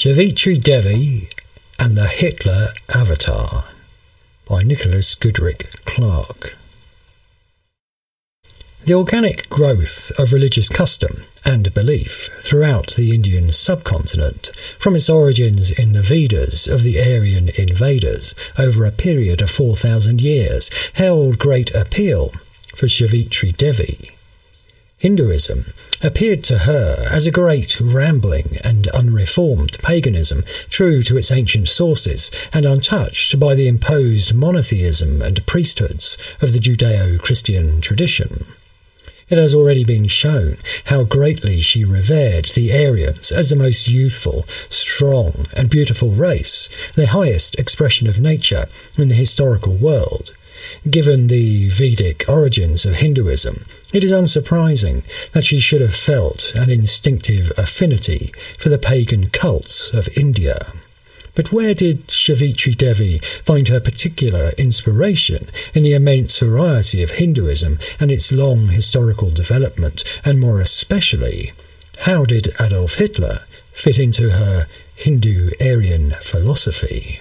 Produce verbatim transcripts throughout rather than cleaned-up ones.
Savitri Devi and the Hitler Avatar by Nicholas Goodrick Clark. The organic growth of religious custom and belief throughout the Indian subcontinent, from its origins in the Vedas of the Aryan invaders over a period of four thousand years, held great appeal for Savitri Devi. Hinduism appeared to her as a great rambling and unreformed paganism, true to its ancient sources and untouched by the imposed monotheism and priesthoods of the Judeo-Christian tradition. It has already been shown how greatly she revered the Aryans as the most youthful, strong and beautiful race, the highest expression of nature in the historical world. Given the Vedic origins of Hinduism, it is unsurprising that she should have felt an instinctive affinity for the pagan cults of India. But where did Savitri Devi find her particular inspiration in the immense variety of Hinduism and its long historical development, and more especially, how did Adolf Hitler fit into her Hindu-Aryan philosophy?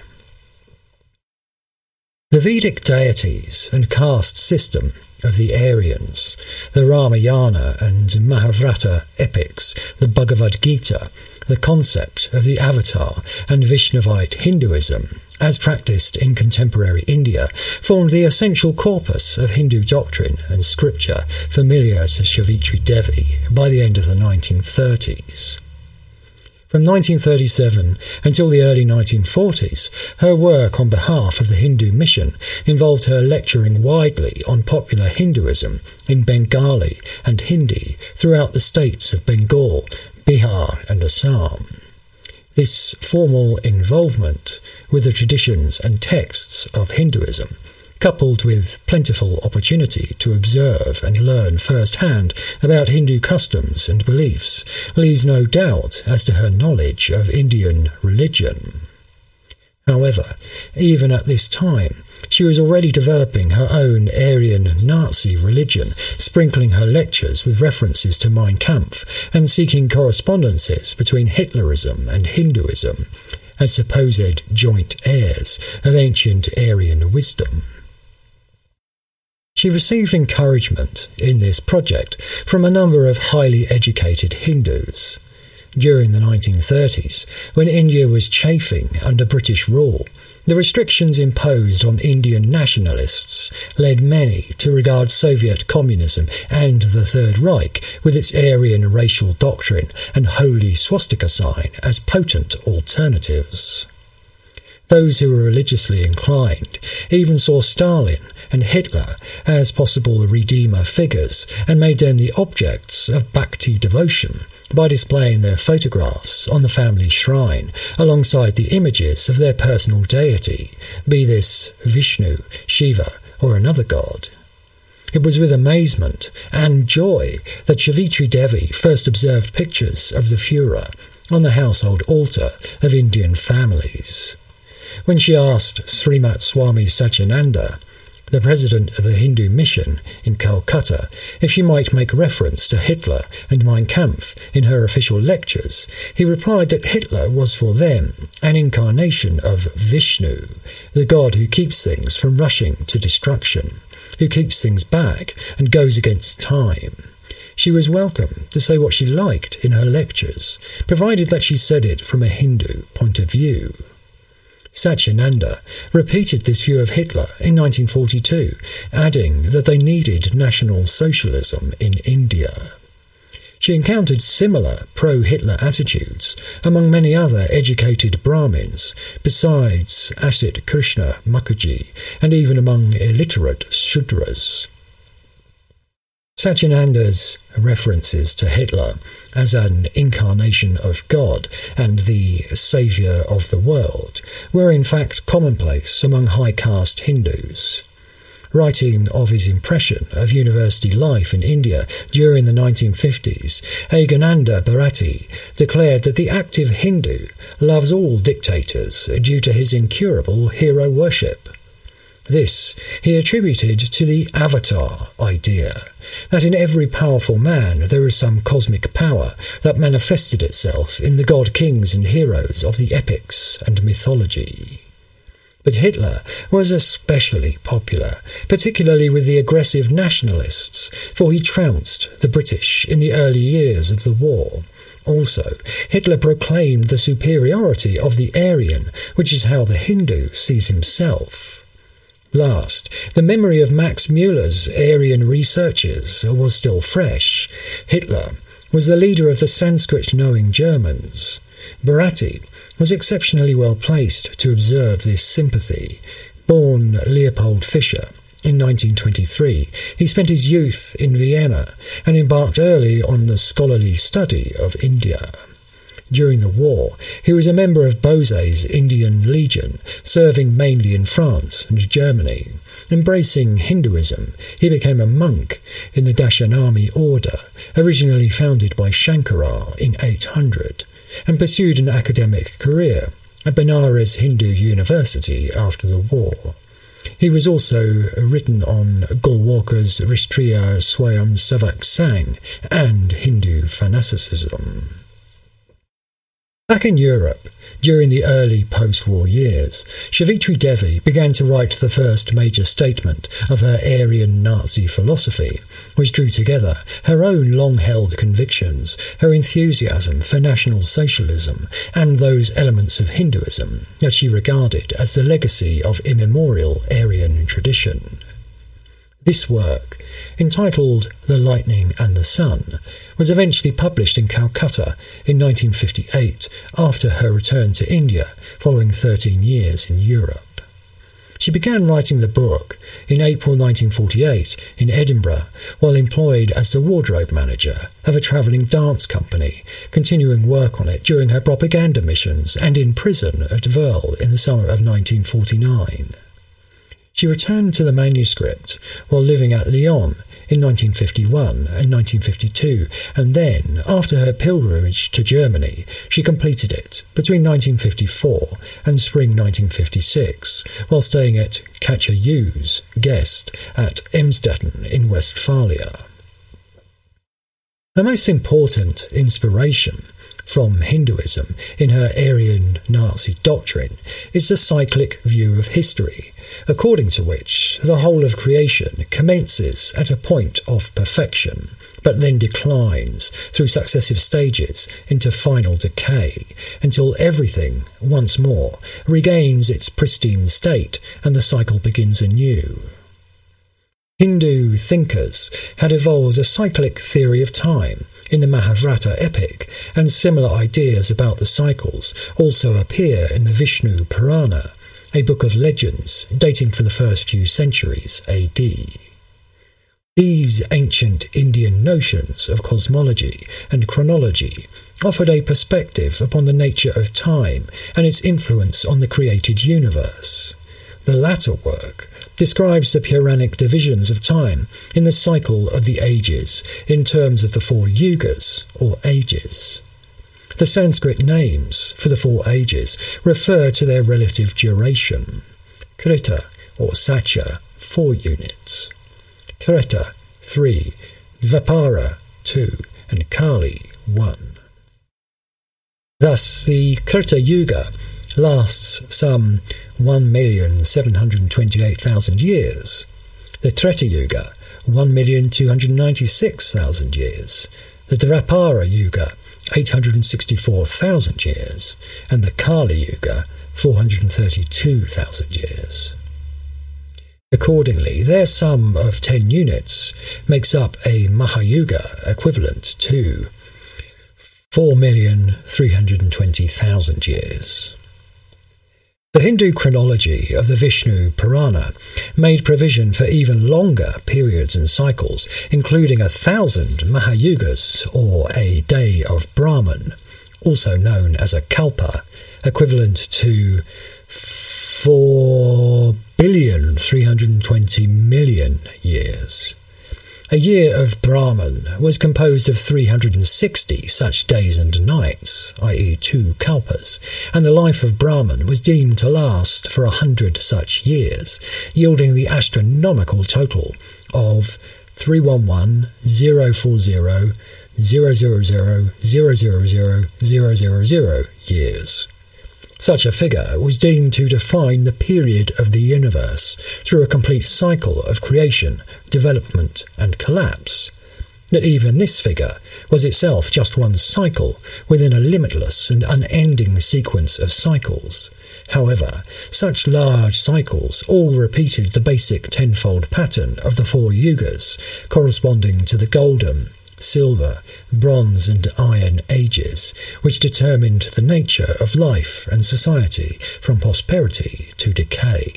The Vedic deities and caste system of the Aryans, the Ramayana and Mahabharata epics, the Bhagavad Gita, the concept of the Avatar and Vaishnavite Hinduism, as practiced in contemporary India, formed the essential corpus of Hindu doctrine and scripture familiar to Savitri Devi by the end of the nineteen thirties. From nineteen thirty-seven until the early nineteen forties, her work on behalf of the Hindu mission involved her lecturing widely on popular Hinduism in Bengali and Hindi throughout the states of Bengal, Bihar and Assam. This formal involvement with the traditions and texts of Hinduism, coupled with plentiful opportunity to observe and learn firsthand about Hindu customs and beliefs, leaves no doubt as to her knowledge of Indian religion. However, even at this time, she was already developing her own Aryan Nazi religion, sprinkling her lectures with references to Mein Kampf and seeking correspondences between Hitlerism and Hinduism as supposed joint heirs of ancient Aryan wisdom. She received encouragement in this project from a number of highly educated Hindus. During the nineteen thirties, when India was chafing under British rule, the restrictions imposed on Indian nationalists led many to regard Soviet communism and the Third Reich, with its Aryan racial doctrine and holy swastika sign, as potent alternatives. Those who were religiously inclined even saw Stalin and Hitler as possible redeemer figures and made them the objects of bhakti devotion by displaying their photographs on the family shrine alongside the images of their personal deity, be this Vishnu, Shiva or another god. It was with amazement and joy that Savitri Devi first observed pictures of the Führer on the household altar of Indian families. When she asked Srimat Swami Satyananda, the president of the Hindu mission in Calcutta, if she might make reference to Hitler and Mein Kampf in her official lectures, he replied that Hitler was for them an incarnation of Vishnu, the god who keeps things from rushing to destruction, who keeps things back and goes against time. She was welcome to say what she liked in her lectures, provided that she said it from a Hindu point of view. Satyananda repeated this view of Hitler in nineteen forty-two, adding that they needed National Socialism in India. She encountered similar pro-Hitler attitudes among many other educated Brahmins, besides Asit Krishna Mukherjee, and even among illiterate Shudras. Satyananda's references to Hitler as an incarnation of God and the saviour of the world were in fact commonplace among high caste Hindus. Writing of his impression of university life in India during the nineteen fifties, Aghananda Bharati declared that the active Hindu loves all dictators due to his incurable hero worship. This he attributed to the avatar idea, that in every powerful man there is some cosmic power that manifested itself in the god-kings and heroes of the epics and mythology. But Hitler was especially popular, particularly with the aggressive nationalists, for he trounced the British in the early years of the war. Also, Hitler proclaimed the superiority of the Aryan, which is how the Hindu sees himself. Last, the memory of Max Müller's Aryan researches was still fresh. Hitler was the leader of the Sanskrit-knowing Germans. Bharati was exceptionally well placed to observe this sympathy. Born Leopold Fischer in nineteen twenty-three, he spent his youth in Vienna and embarked early on the scholarly study of India. During the war, he was a member of Bose's Indian Legion, serving mainly in France and Germany. Embracing Hinduism, he became a monk in the Dashanami order, originally founded by Shankara in eight hundred, and pursued an academic career at Benares Hindu University after the war. He was also written on Golwalkar's Rashtriya Swayam Sevak Sangh and Hindu fanaticism. Back in Europe, during the early post-war years, Savitri Devi began to write the first major statement of her Aryan Nazi philosophy, which drew together her own long-held convictions, her enthusiasm for National Socialism, and those elements of Hinduism that she regarded as the legacy of immemorial Aryan tradition. This work, entitled The Lightning and the Sun, was eventually published in Calcutta in nineteen fifty-eight after her return to India following thirteen years in Europe. She began writing the book in April nineteen forty-eight in Edinburgh while employed as the wardrobe manager of a travelling dance company, continuing work on it during her propaganda missions and in prison at Verle in the summer of nineteen forty-nine. She returned to the manuscript while living at Lyon in nineteen fifty-one and nineteen fifty-two, and then, after her pilgrimage to Germany, she completed it between nineteen fifty-four and spring nineteen fifty-six, while staying at Katja Hughes, guest, at Emsdetten in Westphalia. Her most important inspiration from Hinduism in her Aryan Nazi doctrine is the cyclic view of history, according to which the whole of creation commences at a point of perfection, but then declines through successive stages into final decay, until everything, once more, regains its pristine state and the cycle begins anew. Hindu thinkers had evolved a cyclic theory of time in the Mahabharata epic, and similar ideas about the cycles also appear in the Vishnu Purana, a book of legends dating from the first few centuries A D. These ancient Indian notions of cosmology and chronology offered a perspective upon the nature of time and its influence on the created universe. The latter work describes the Puranic divisions of time in the cycle of the ages in terms of the four yugas, or ages. The Sanskrit names for the four ages refer to their relative duration. Krita, or Satya, four units. Treta, three. Dvapara, two. And Kali, one. Thus, the Krita Yuga lasts some one million seven hundred twenty-eight thousand years, the Treta Yuga one million two hundred ninety-six thousand years, the Dvapara Yuga eight hundred sixty-four thousand years, and the Kali Yuga four hundred thirty-two thousand years. Accordingly, their sum of ten units makes up a Mahayuga equivalent to four million three hundred twenty thousand years. The Hindu chronology of the Vishnu Purana made provision for even longer periods and cycles, including a thousand Mahayugas, or a day of Brahman, also known as a Kalpa, equivalent to four billion three hundred twenty million years. A year of Brahman was composed of three hundred sixty such days and nights, that is two kalpas, and the life of Brahman was deemed to last for a hundred such years, yielding the astronomical total of three one one, zero four zero, zero zero zero, zero zero zero, zero zero zero years. Such a figure was deemed to define the period of the universe through a complete cycle of creation, development, and collapse. That even this figure was itself just one cycle within a limitless and unending sequence of cycles. However, such large cycles all repeated the basic tenfold pattern of the four yugas, corresponding to the golden, silver, bronze and iron ages, which determined the nature of life and society from prosperity to decay.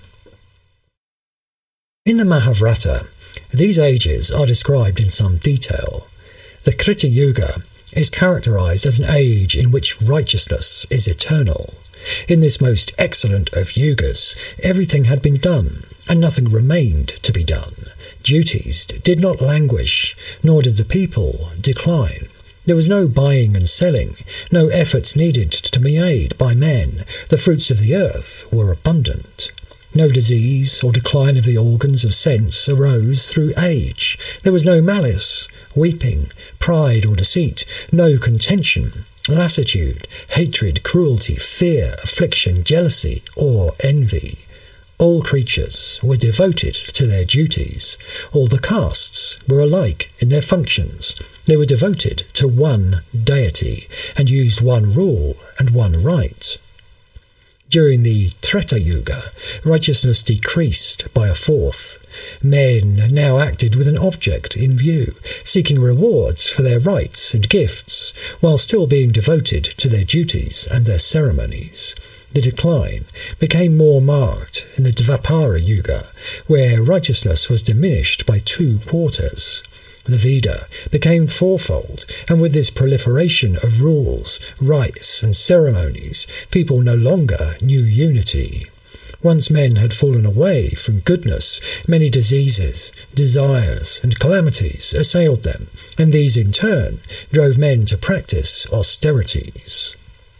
In the Mahabharata, these ages are described in some detail. The Krita Yuga is characterized as an age in which righteousness is eternal. In this most excellent of yugas, everything had been done, and nothing remained to be done. Duties did not languish, nor did the people decline. There was no buying and selling, no efforts needed to be made by men. The fruits of the earth were abundant. No disease or decline of the organs of sense arose through age. There was no malice, weeping, pride or deceit, no contention, lassitude, hatred, cruelty, fear, affliction, jealousy or envy. All creatures were devoted to their duties. All the castes were alike in their functions. They were devoted to one deity and used one rule and one right. During the Treta Yuga, righteousness decreased by a fourth. Men now acted with an object in view, seeking rewards for their rights and gifts, while still being devoted to their duties and their ceremonies. The decline became more marked in the Dvapara Yuga, where righteousness was diminished by two quarters. The Veda became fourfold, and with this proliferation of rules, rites, and ceremonies, people no longer knew unity. Once men had fallen away from goodness, many diseases, desires, and calamities assailed them, and these in turn drove men to practice austerities.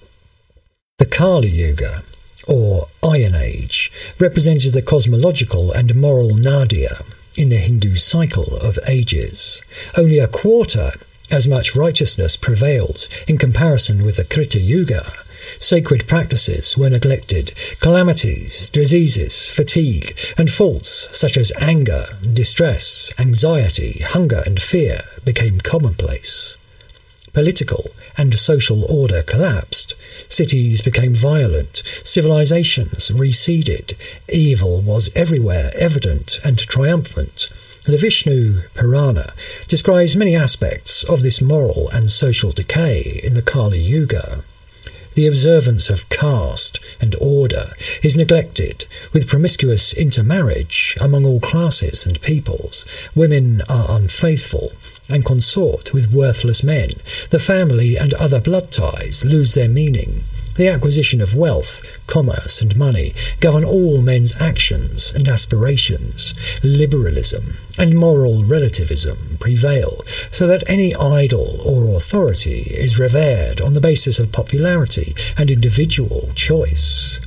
The Kali Yuga, or Iron Age, represented the cosmological and moral nadir in the Hindu cycle of ages. Only a quarter as much righteousness prevailed in comparison with the Krita Yuga. Sacred practices were neglected. Calamities, diseases, fatigue, and faults such as anger, distress, anxiety, hunger, and fear became commonplace. Political and social order collapsed. Cities became violent. Civilizations receded. Evil was everywhere evident and triumphant. The Vishnu Purana describes many aspects of this moral and social decay in the Kali Yuga. The observance of caste and order is neglected, with promiscuous intermarriage among all classes and peoples. Women are unfaithful and consort with worthless men. The family and other blood ties lose their meaning. The acquisition of wealth, commerce, and money govern all men's actions and aspirations. Liberalism and moral relativism prevail, so that any idol or authority is revered on the basis of popularity and individual choice.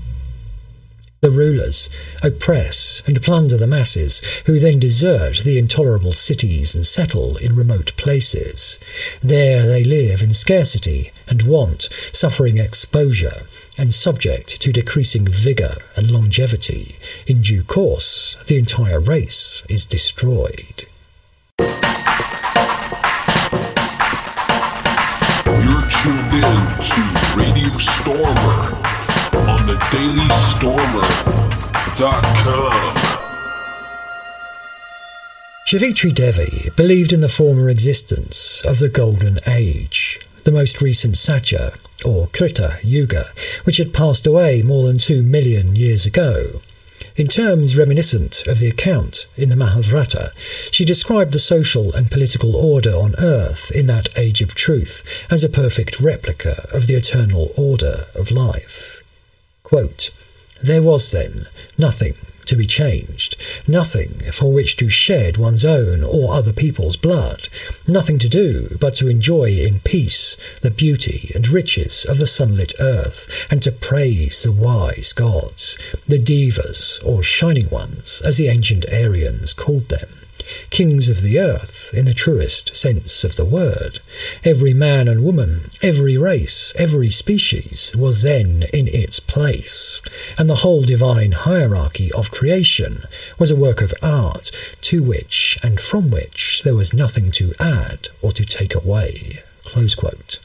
The rulers oppress and plunder the masses, who then desert the intolerable cities and settle in remote places. There they live in scarcity and want, suffering exposure, and subject to decreasing vigour and longevity. In due course, the entire race is destroyed. You're tuned in to Radio Stormer on the daily stormer dot com. Savitri Devi believed in the former existence of the Golden Age, the most recent Satya, or Krita Yuga, which had passed away more than two million years ago. In terms reminiscent of the account in the Mahabharata, she described the social and political order on earth in that age of truth as a perfect replica of the eternal order of life. Quote, "There was then nothing to be changed, nothing for which to shed one's own or other people's blood, nothing to do but to enjoy in peace the beauty and riches of the sunlit earth, and to praise the wise gods, the Devas, or Shining Ones, as the ancient Aryans called them, kings of the earth in the truest sense of the word. Every man and woman, every race, every species was then in its place, and the whole divine hierarchy of creation was a work of art to which and from which there was nothing to add or to take away." Close quote.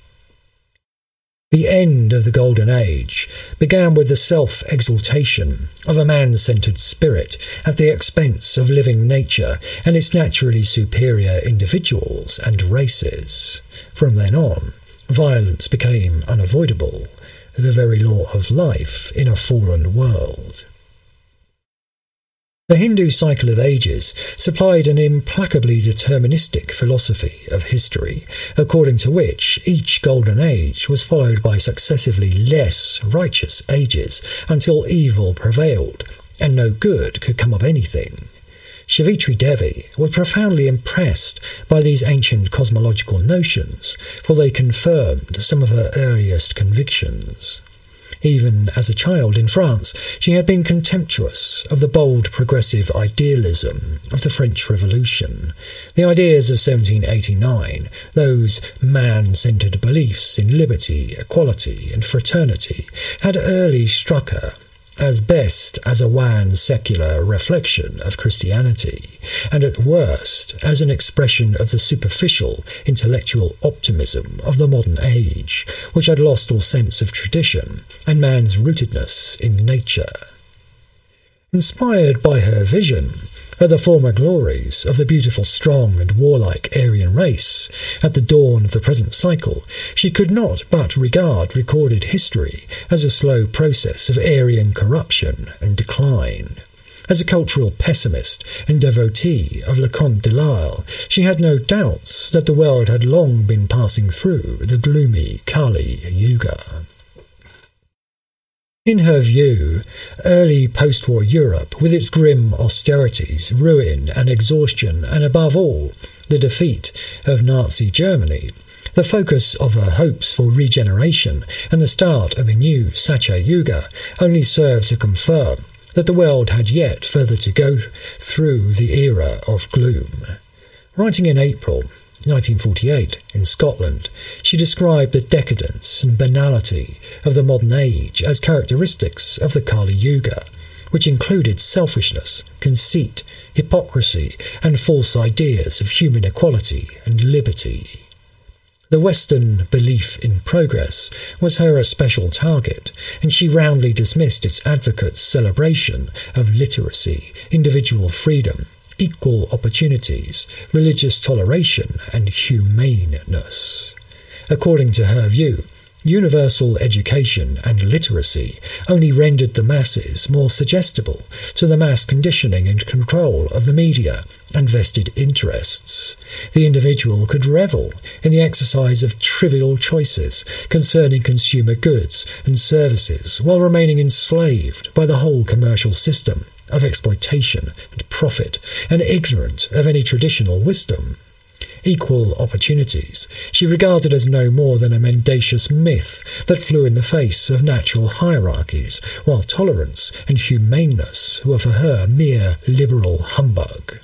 The end of the Golden Age began with the self-exaltation of a man-centred spirit at the expense of living nature and its naturally superior individuals and races. From then on, violence became unavoidable, the very law of life in a fallen world. The Hindu cycle of ages supplied an implacably deterministic philosophy of history, according to which each golden age was followed by successively less righteous ages until evil prevailed and no good could come of anything. Savitri Devi was profoundly impressed by these ancient cosmological notions, for they confirmed some of her earliest convictions. Even as a child in France, she had been contemptuous of the bold progressive idealism of the French Revolution. The ideas of seventeen eighty-nine, those man-centred beliefs in liberty, equality and fraternity, had early struck her as best as a wan secular reflection of Christianity, and at worst as an expression of the superficial intellectual optimism of the modern age, which had lost all sense of tradition and man's rootedness in nature. Inspired by her vision of the former glories of the beautiful, strong and warlike Aryan race at the dawn of the present cycle, she could not but regard recorded history as a slow process of Aryan corruption and decline. As a cultural pessimist and devotee of Leconte de Lisle, she had no doubts that the world had long been passing through the gloomy Kali Yuga. In her view, early post-war Europe, with its grim austerities, ruin and exhaustion, and above all, the defeat of Nazi Germany, the focus of her hopes for regeneration and the start of a new Satya Yuga, only served to confirm that the world had yet further to go through the era of gloom. Writing in April nineteen forty-eight, in Scotland, she described the decadence and banality of the modern age as characteristics of the Kali Yuga, which included selfishness, conceit, hypocrisy, and false ideas of human equality and liberty. The Western belief in progress was her especial target, and she roundly dismissed its advocates' celebration of literacy, individual freedom, equal opportunities, religious toleration, and humaneness. According to her view, universal education and literacy only rendered the masses more suggestible to the mass conditioning and control of the media and vested interests. The individual could revel in the exercise of trivial choices concerning consumer goods and services while remaining enslaved by the whole commercial system of exploitation and profit, and ignorant of any traditional wisdom. Equal opportunities she regarded as no more than a mendacious myth that flew in the face of natural hierarchies, while tolerance and humaneness were for her mere liberal humbug.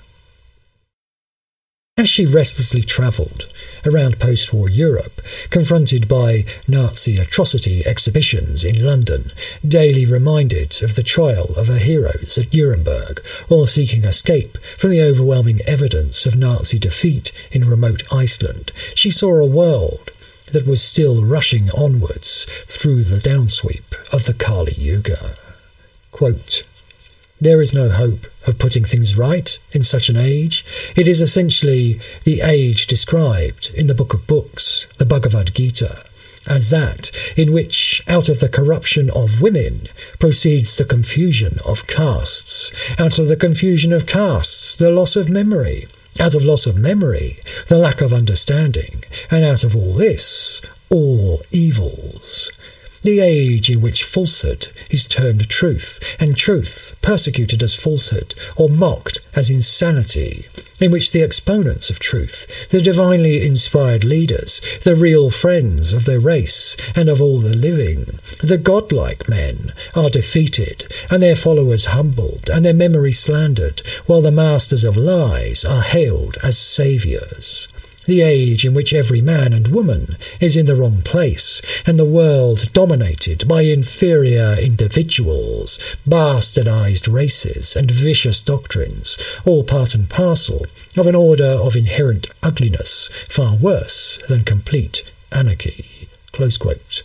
As she restlessly travelled around post-war Europe, confronted by Nazi atrocity exhibitions in London, daily reminded of the trial of her heroes at Nuremberg, or seeking escape from the overwhelming evidence of Nazi defeat in remote Iceland, she saw a world that was still rushing onwards through the downsweep of the Kali Yuga. Quote, "There is no hope of putting things right in such an age. It is essentially the age described in the Book of Books, the Bhagavad Gita, as that in which, out of the corruption of women, proceeds the confusion of castes, out of the confusion of castes, the loss of memory, out of loss of memory, the lack of understanding, and out of all this, all evils. the age in which falsehood is termed truth, and truth persecuted as falsehood or mocked as insanity, in which the exponents of truth, the divinely inspired leaders, the real friends of their race and of all the living, the godlike men, are defeated, and their followers humbled, and their memory slandered, while the masters of lies are hailed as saviours. The age in which every man and woman is in the wrong place, and the world dominated by inferior individuals, bastardized races, and vicious doctrines, all part and parcel of an order of inherent ugliness far worse than complete anarchy." Close quote.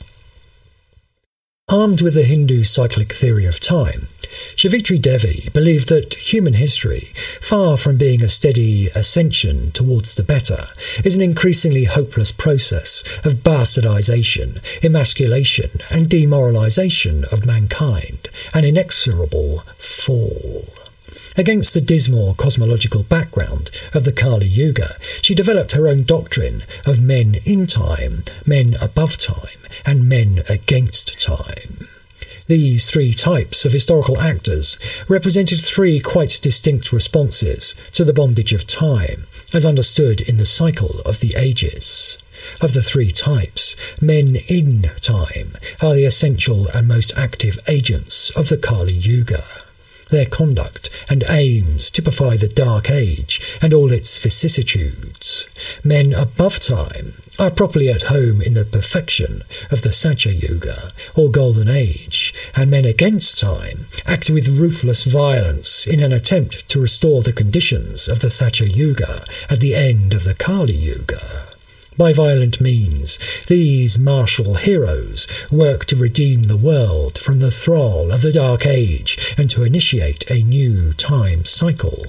Armed with the Hindu cyclic theory of time, Savitri Devi believed that human history, far from being a steady ascension towards the better, is an increasingly hopeless process of bastardization, emasculation, and demoralization of mankind, an inexorable fall. Against the dismal cosmological background of the Kali Yuga, she developed her own doctrine of men in time, men above time, and men against time. These three types of historical actors represented three quite distinct responses to the bondage of time, as understood in the cycle of the ages. Of the three types, men in time are the essential and most active agents of the Kali Yuga. Their conduct and aims typify the Dark Age and all its vicissitudes. Men above time are properly at home in the perfection of the Satya Yuga, or Golden Age, and men against time act with ruthless violence in an attempt to restore the conditions of the Satya Yuga at the end of the Kali Yuga. By violent means, these martial heroes work to redeem the world from the thrall of the Dark Age and to initiate a new time cycle.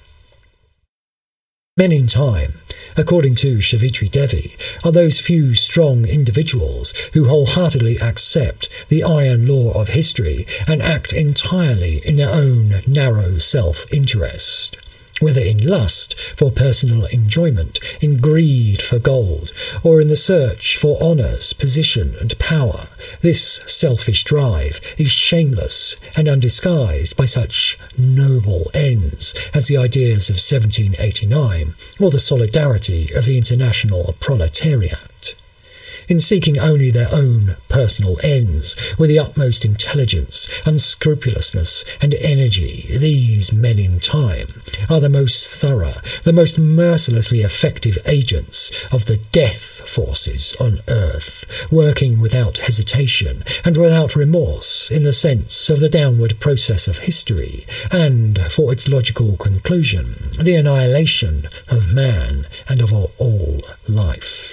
Men in time, according to Savitri Devi, are those few strong individuals who wholeheartedly accept the iron law of history and act entirely in their own narrow self-interest. Whether in lust for personal enjoyment, in greed for gold, or in the search for honours, position and power, this selfish drive is shameless and undisguised by such noble ends as the ideas of seventeen eighty-nine or the solidarity of the international proletariat. In seeking only their own personal ends with the utmost intelligence, unscrupulousness, and energy, these men in time are the most thorough, the most mercilessly effective agents of the death forces on earth, working without hesitation and without remorse in the sense of the downward process of history, and, for its logical conclusion, the annihilation of man and of all life.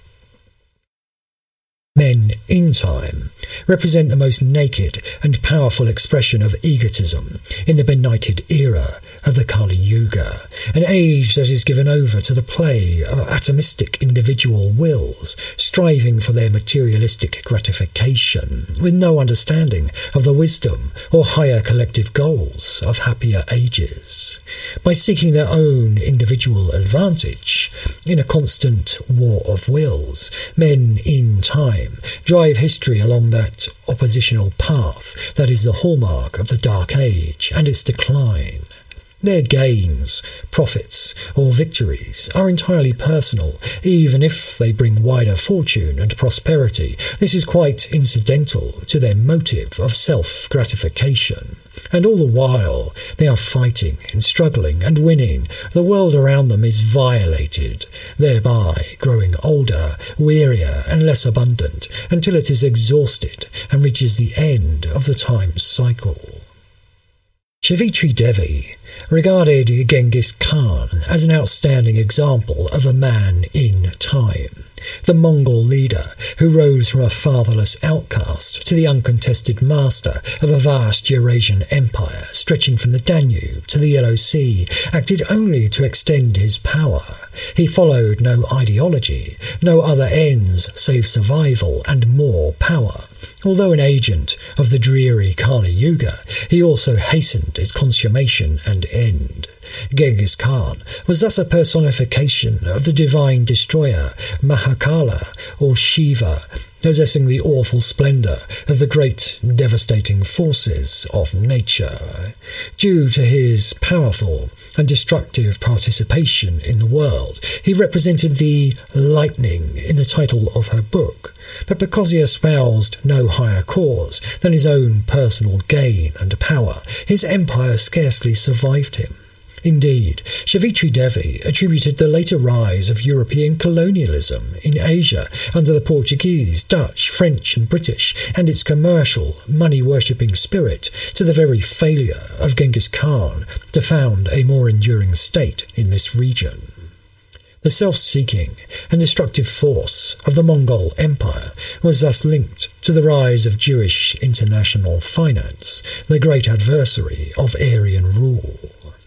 Men in time represent the most naked and powerful expression of egotism in the benighted era of the Kali Yuga, an age that is given over to the play of atomistic individual wills, striving for their materialistic gratification, with no understanding of the wisdom or higher collective goals of happier ages. By seeking their own individual advantage, in a constant war of wills, men in time drive history along that oppositional path that is the hallmark of the Dark Age and its decline. Their gains, profits, or victories are entirely personal, even if they bring wider fortune and prosperity. This is quite incidental to their motive of self-gratification. And all the while they are fighting and struggling and winning, the world around them is violated, thereby growing older, wearier, and less abundant, until it is exhausted and reaches the end of the time cycle. Savitri Devi regarded Genghis Khan as an outstanding example of a man in time, the Mongol leader who rose from a fatherless outcast to the uncontested master of a vast Eurasian empire stretching from the Danube to the Yellow Sea, acted only to extend his power. He followed no ideology, no other ends save survival and more power. Although an agent of the dreary Kali Yuga, he also hastened its consummation and end. Genghis Khan was thus a personification of the divine destroyer Mahakala or Shiva, possessing the awful splendour of the great devastating forces of nature. Due to his powerful and destructive participation in the world, he represented the lightning in the title of her book, but because he espoused no higher cause than his own personal gain and power, his empire scarcely survived him. Indeed, Savitri Devi attributed the later rise of European colonialism in Asia under the Portuguese, Dutch, French and British, and its commercial, money-worshipping spirit to the very failure of Genghis Khan to found a more enduring state in this region. The self-seeking and destructive force of the Mongol Empire was thus linked to the rise of Jewish international finance, the great adversary of Aryan rule.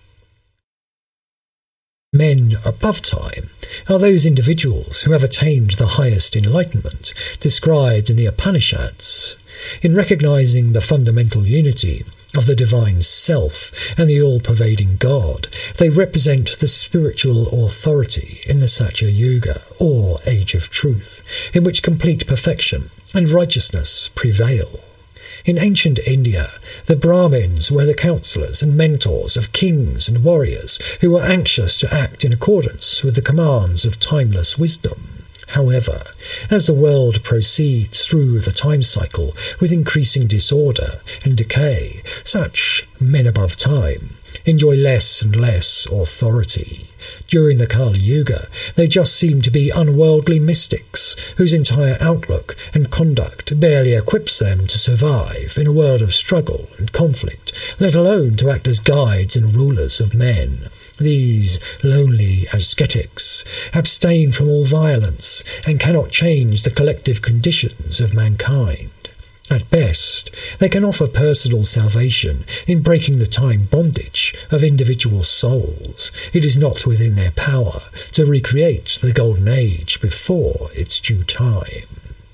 Men above time are those individuals who have attained the highest enlightenment described in the Upanishads. In recognizing the fundamental unity of the divine self and the all-pervading God, they represent the spiritual authority in the Satya Yuga, or Age of Truth, in which complete perfection and righteousness prevail. In ancient India, the Brahmins were the counsellors and mentors of kings and warriors who were anxious to act in accordance with the commands of timeless wisdom. However, as the world proceeds through the time cycle with increasing disorder and decay, such men above time enjoy less and less authority. During the Kali Yuga, they just seem to be unworldly mystics whose entire outlook and conduct barely equips them to survive in a world of struggle and conflict, let alone to act as guides and rulers of men. These lonely ascetics abstain from all violence and cannot change the collective conditions of mankind. At best, they can offer personal salvation in breaking the time bondage of individual souls. It is not within their power to recreate the Golden Age before its due time.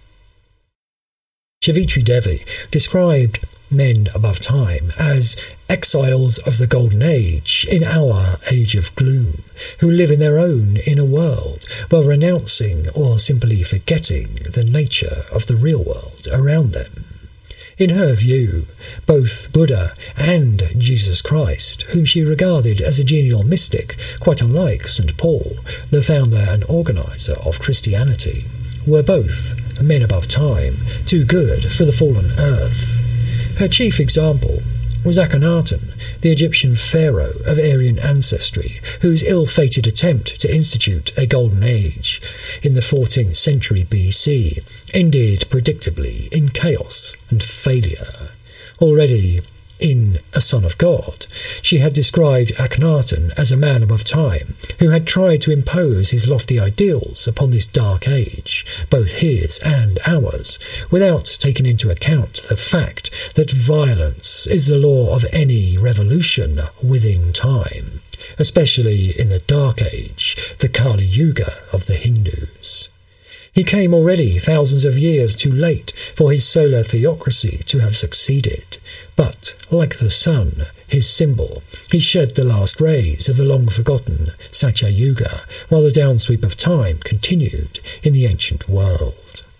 Savitri Devi described men above time as exiles of the Golden Age in our age of gloom, who live in their own inner world while renouncing or simply forgetting the nature of the real world around them. In her view, both Buddha and Jesus Christ, whom she regarded as a genial mystic, quite unlike Saint Paul, the founder and organizer of Christianity, were both men above time, too good for the fallen earth. Her chief example was Akhenaten, the Egyptian pharaoh of Aryan ancestry, whose ill-fated attempt to institute a golden age in the fourteenth century B C ended predictably in chaos and failure. Already in A Son of God, she had described Akhenaten as a man above time who had tried to impose his lofty ideals upon this dark age, both his and ours, without taking into account the fact that violence is the law of any revolution within time, especially in the Dark Age, the Kali Yuga of the Hindus. He came already thousands of years too late for his solar theocracy to have succeeded, but, like the sun, his symbol, he shed the last rays of the long-forgotten Satya Yuga, while the downsweep of time continued in the ancient world.